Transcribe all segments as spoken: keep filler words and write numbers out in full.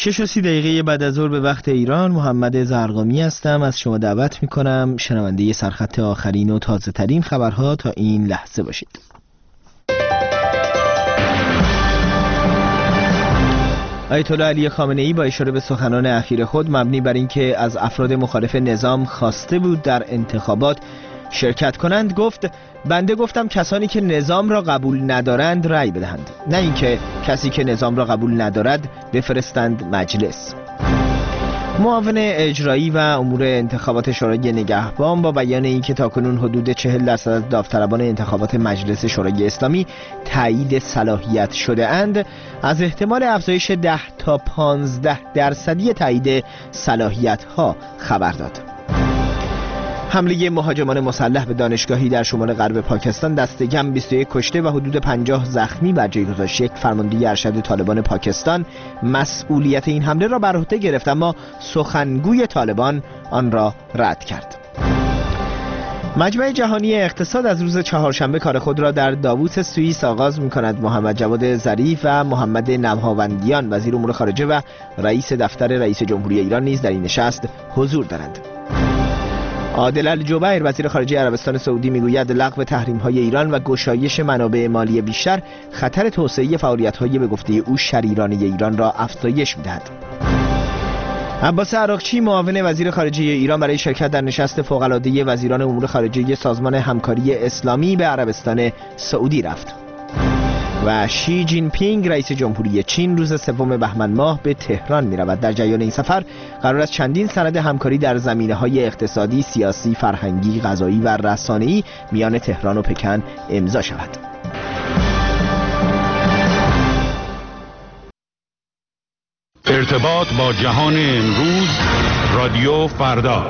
شش و سی دقیقه بعد از ظهر به وقت ایران، محمد زرقامی هستم. از شما دعوت میکنم شنونده سرخط آخرین و تازه ترین خبرها تا این لحظه باشید. آیت الله علی خامنه‌ای با اشاره به سخنان اخیر خود مبنی بر اینکه از افراد مخالف نظام خواسته بود در انتخابات شرکت کنند گفت: بنده گفتم کسانی که نظام را قبول ندارند رأی بدهند، نه اینکه کسی که نظام را قبول ندارد بفرستند مجلس. معاون اجرایی و امور انتخابات شورای نگهبان با بیان اینکه تاکنون حدود چهل درصد از داوطلبان انتخابات مجلس شورای اسلامی تایید صلاحیت شده اند، از احتمال افزایش ده تا پانزده درصدی تایید صلاحیت ها خبر داد. حمله مهاجمان مسلح به دانشگاهی در شمال غرب پاکستان دست کم بیست و یک کشته و حدود پنجاه زخمی بر جای گذاشت. یک فرمانده ارشد طالبان پاکستان مسئولیت این حمله را بر عهده گرفت، اما سخنگوی طالبان آن را رد کرد. مجمع جهانی اقتصاد از روز چهارشنبه کار خود را در داووس سوئیس آغاز می‌کند. محمد جواد ظریف و محمد نوحاوندیان وزیر امور خارجه و رئیس دفتر رئیس جمهوری ایران نیز در این نشست حضور دارند. عادل الجبیر وزیر خارجه عربستان سعودی میگوید لغو تحریم‌های ایران و گشایش منابع مالی بیشتر خطر توسعه فعالیت‌های به گفته او شریرانه ایران را افزایش می‌دهد. عباس عراقچی معاون وزیر خارجه ایران برای شرکت در نشست فوق‌العاده وزیران امور خارجه سازمان همکاری اسلامی به عربستان سعودی رفت. و شی جین پینگ رئیس جمهوری چین روز سوم بهمن ماه به تهران می رود. در جریان این سفر قرار است چندین سند همکاری در زمینه‌های اقتصادی، سیاسی، فرهنگی، غذایی و رسانه‌ای میان تهران و پکن امضا شود. ارتباط با جهان امروز، رادیو فردا.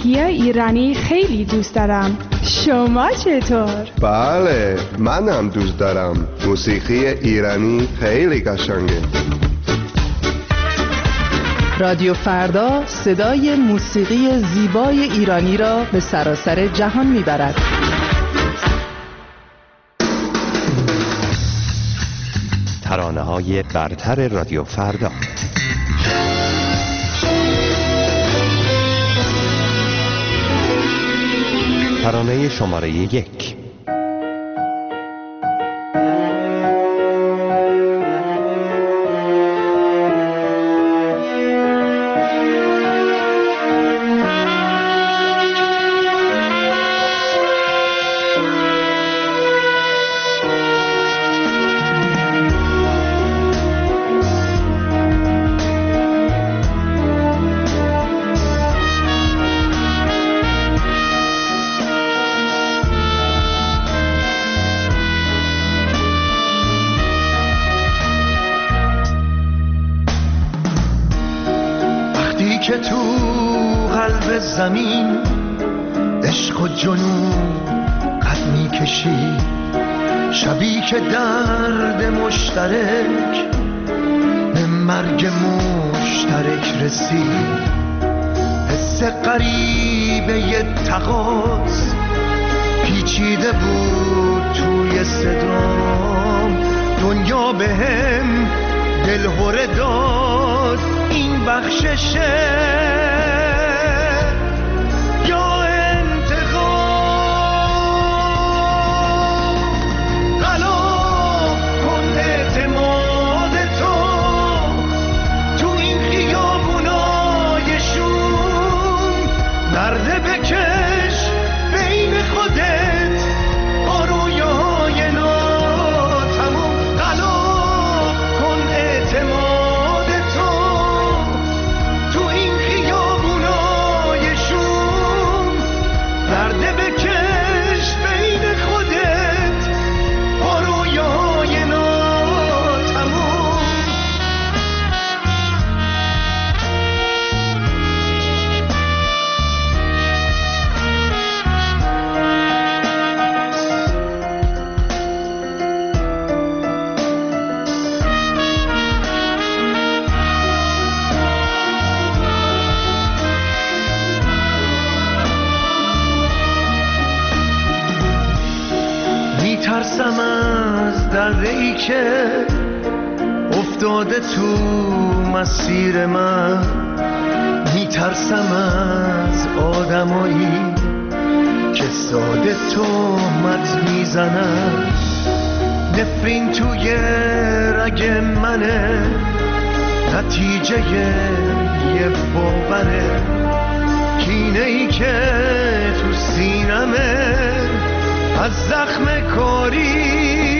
موسیقی ایرانی خیلی دوست دارم. شما چطور؟ بله، من هم دوست دارم. موسیقی ایرانی خیلی قشنگه. رادیو فردا صدای موسیقی زیبای ایرانی را به سراسر جهان میبرد. ترانه‌های برتر رادیو فردا. ترانه شماره یک. که تو قلب زمین عشق و جنون قد می کشی، شبی که درد مشترک به مرگ مشترک رسید، حس غریبه ی تقاص پیچیده بود توی صدام، دنیا به هم دلهوره داد، این بخششه یا انتقام. غلا کن اعتماد تو تو این خیابونای شوم، نرده بکش بین خودت با رویاهای ناتموم. غلا کن اعتماد تو تو این خیابونای شوم، نرده بکش بین خودت با رویاهای ناتموم. میترسم از درده‌ای که افتاده تو مسیر من، میترسم از آدمایی که ساده تهمت میزنن، نفرین توی رگ منه، نتیجه یه باوره، کینه‌ای که تو سینمه از زخم کاری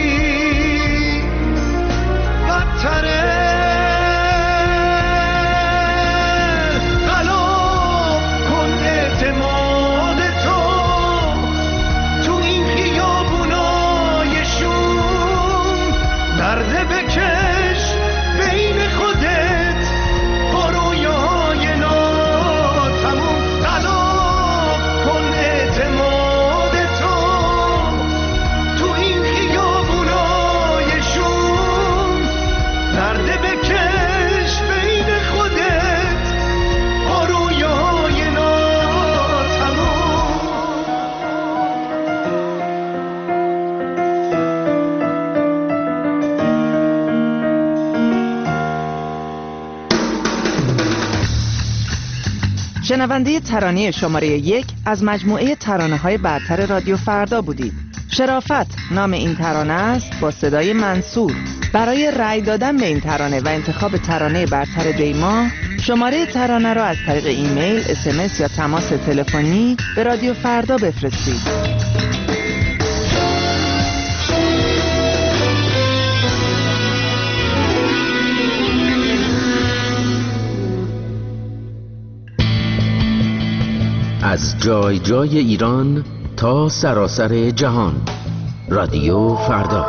بدتره. غلا کن اعتماد تو تو این خیابونای شوم، نرده بکش بین خودت با رویاهای ناتموم. غلا کن اعتماد تو تو این خیابونای شوم، نرده بکش بین خودت با رویاهای ناتموم. شنونده ترانه شماره یک از مجموعه ترانه‌های برتر رادیو فردا بودید. شرافت نام این ترانه است با صدای منصور. برای رأی دادن به این ترانه و انتخاب ترانه برتر دیما، شماره ترانه را از طریق ایمیل، اس ام اس یا تماس تلفنی به رادیو فردا بفرستید. از جای جای ایران تا سراسر جهان، رادیو فردا.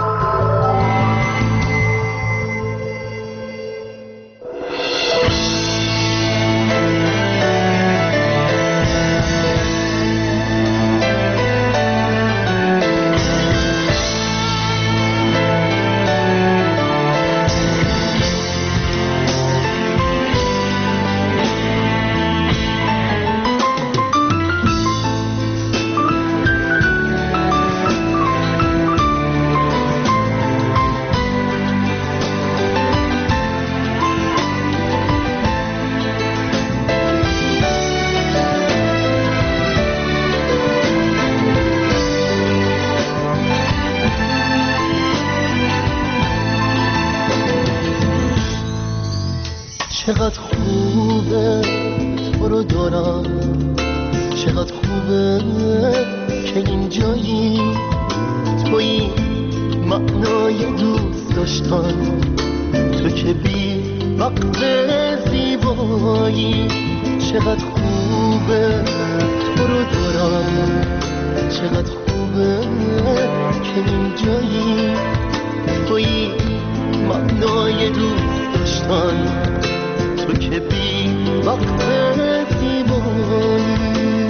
چقدر خوبه تو رو دارم، چقدر خوبه که اینجایی، توی معنای دوست داشتن، تو که بی وقت زیبایی. چقدر خوبه تو رو دارم، چقدر خوبه که اینجایی، توی معنای دوست داشتن، تو که بی وقت زیبایی.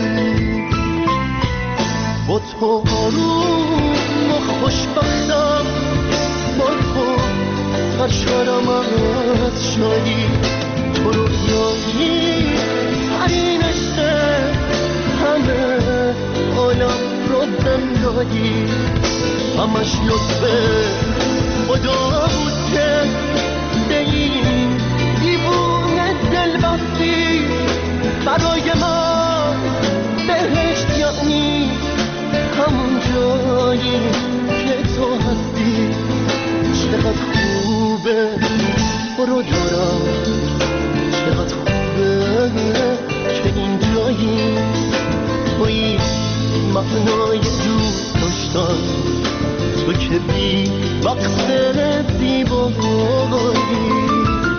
با تو آروم و خوشبختم، با تو سرشارم از شادی، تو رویایی ترین عشق همه عالم رو بهم دادی. همش لطف خدا بود که به این دیوونه دل بستی. برای من بهشت یعنی همون جایی که تو هستی. چقدر خوبه تو رو دارم، چقدر خوبه که این جایی، توی معنای دوست داشتن، تو که بی وقت زیبایی.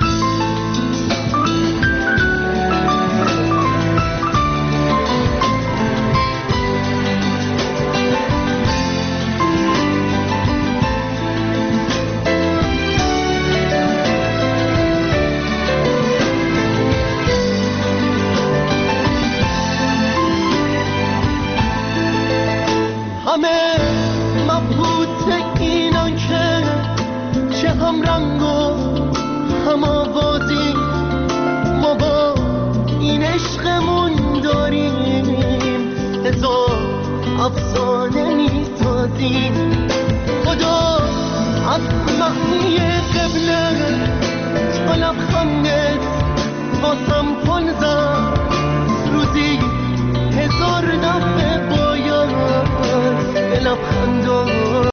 همه مبهوت اینان که چه هم رنگ و هم آوازی، ما با این عشقمون داریم هزار افسانه میسازیم. خدا از معنی قبله تا لبخندت واسم پل زد، روزی هزار دفعه باید لبخندم